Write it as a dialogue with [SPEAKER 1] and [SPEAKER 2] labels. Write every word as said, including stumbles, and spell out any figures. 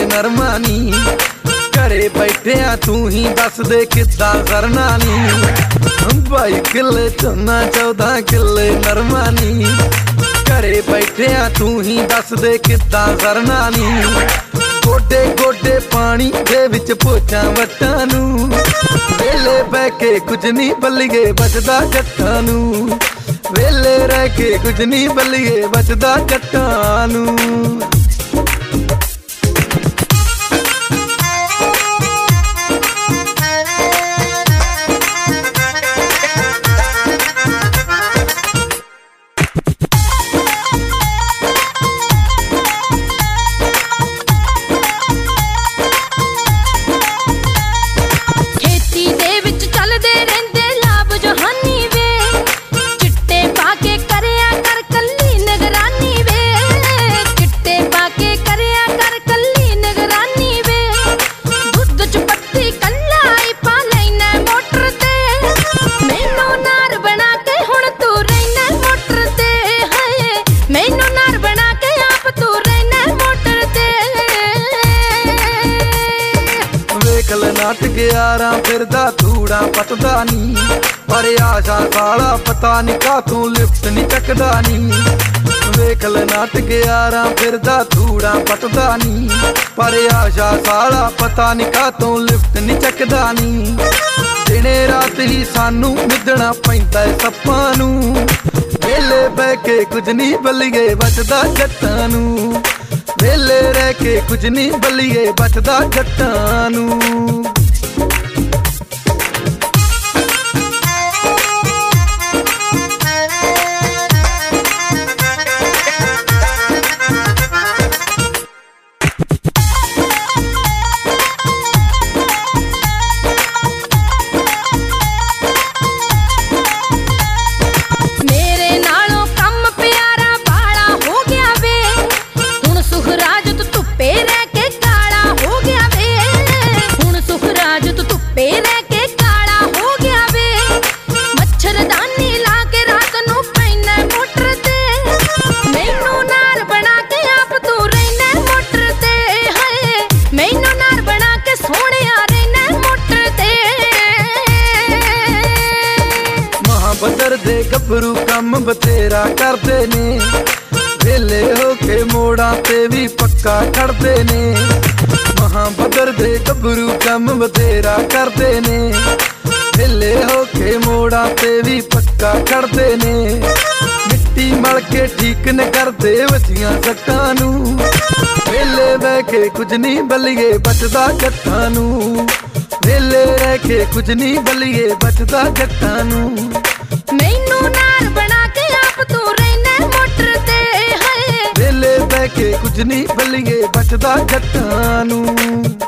[SPEAKER 1] नरमा नी। घरे बैठिया तू ही दस दे किद्दां करना नी। बाई किले चौना चौदह किले नरमा नी। घरे बैठिया तू ही दस दे किद्दां करना नी। गोडे गोडे पानी दे विच पोचां वट्टां नू। वेले बह के कुछ नहीं बल्लिए बचदा जट्टां नू। वेले रह के कुछ नहीं बल्लिए बचदा जट्टां नू। नाटक यारा फिरदा धूड़ा पटदा नी। पर आशा साला पता नी कातों लिफ्ट नी चकदा नी। वेखल नाटक यारा फिरदा धूड़ा पटदा नी। पर आशा साला पता नी कातों लिफ्ट नी चकदा नी। दिने रात ही सानू मिदना पैंदा सप्पां नू। वेले बह के कुछ नी बल्लिए बचदा जट्टां नू। वेले रह के कुछ नहीं बल्लिए बचदा जट्टां नू। बदर दे गभरू कम बतेरा करते ने। वेले होके मोड़ा ते भी पक्का खड़ते ने। महाबदर दे गभरू कम बतेरा करते ने। वेले होके मोड़ा ते भी पक्का खड़ते ने। मिट्टी मल के ठीक न करते वसियां सट्टां नू। वेले बह के कुछ नहीं बल्लिए बचदा जट्टां नू। वेले रह के कुछ नहीं बल्लिए बचदा जट्टां नू।
[SPEAKER 2] मैनू नार बना के आप तू रहना मोटर ते है।
[SPEAKER 1] वेले बह के कुछ नहीं बल्लिए बचदा जट्टां नू।